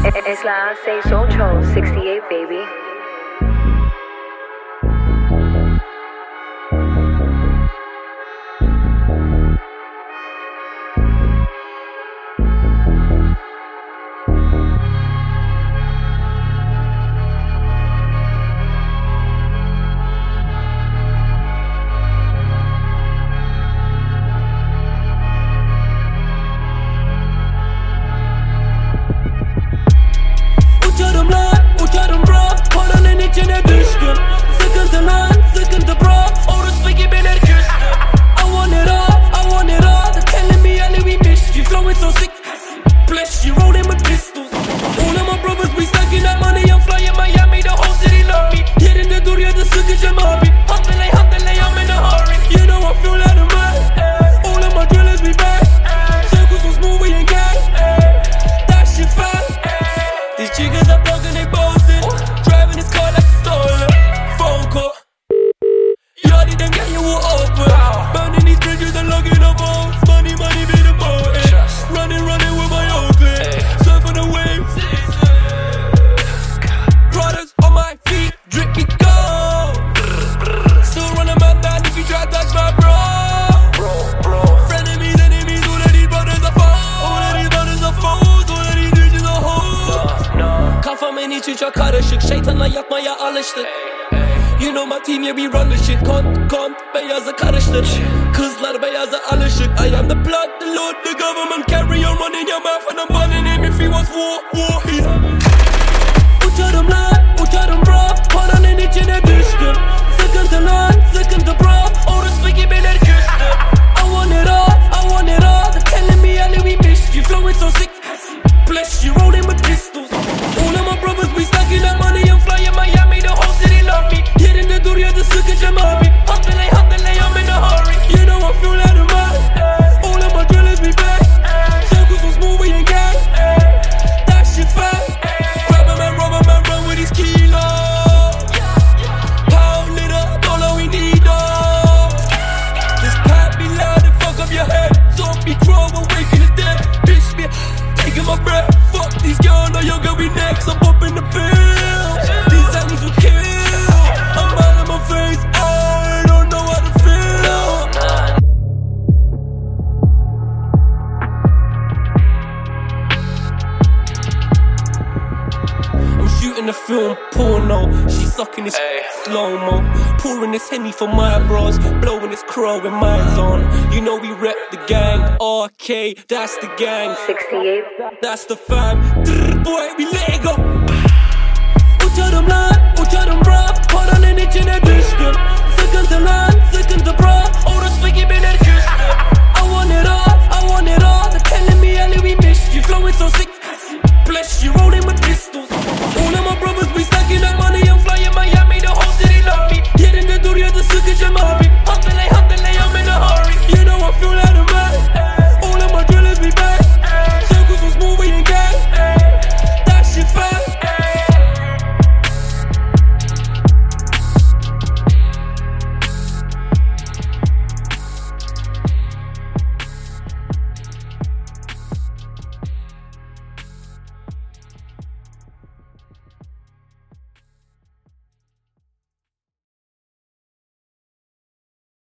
It's La Seis Ocho, 68, baby. Uçarım bro, paranın içine düştüm. Sıkıntı bro, orospu gibi bir küstüm. I want it all, they're telling me Ali we missed you. Flowing so sick, bless you, rolling with pistols. All of my brothers be stacking that money, I'm flying Miami, the whole city love me. Yerinde dur ya da sıkacağım abi. Handle, I'm in a hurry. You know I feel like a man. All of my drillers be back. Circles so smooth, we ain't gang. That shit fat. These chickens are broken, they boasting. Driving this car like a stolen. Phone call. Yachty, them get you all open. Burning these bridges and logging up homes. Money be the motive. Running with my own clip. Surfing the waves. Products on my feet, drip me gold. Still running my down if you try to touch my bro. Frenemies, enemies, all of these brothers are foes. All of these brothers are foes. All of these bitches are hoes. Kafamın içi çok karışık. Şeytanla yatmaya alıştık. You know my team, yeah, we run the shit. Kont, beyazı karıştır. Kızlar beyaza alışık. I am the blood, the lord, the government. Carry on running your mouth and I'm burning him if he wants war. He's uçarım bro, paranın içine düştüm. Sıkıntı bro, orospu gibi bir küstüm. I want it all, they're telling me Ali we missed you. Flowing so sick, bless you, rolling with pistols. All of my brothers be stacking that money, I'm flying Miami, the whole city love me. Yerinde dur ya da sıkacağım abi. Handle, I'm in a hurry. You know I feel like a man. All of my drillers be back. Circles so smooth, we ain't gang. That shit fat. Grab a man, run with his kilos. Pound it up, all we need though. This pipe be loud and fuck up your head. Zombie crow, I'm waking the dead. Bitch be taking my breath. Fuck these girls, now you're gonna be next. I'm up in the bills. These animals will kill. I'm out of my face, I don't know how to feel. I'm shooting the film porno. She sucking this slow-mo. Pouring this Henny for my bros. Blowing this crow in my zone. You know we rep the gang. RK, that's the gang. 68. That's the fam. Boy, we let it go. Uçarım bro, paranın içine düştüm. Sıkıntı bro, orospu gibi bir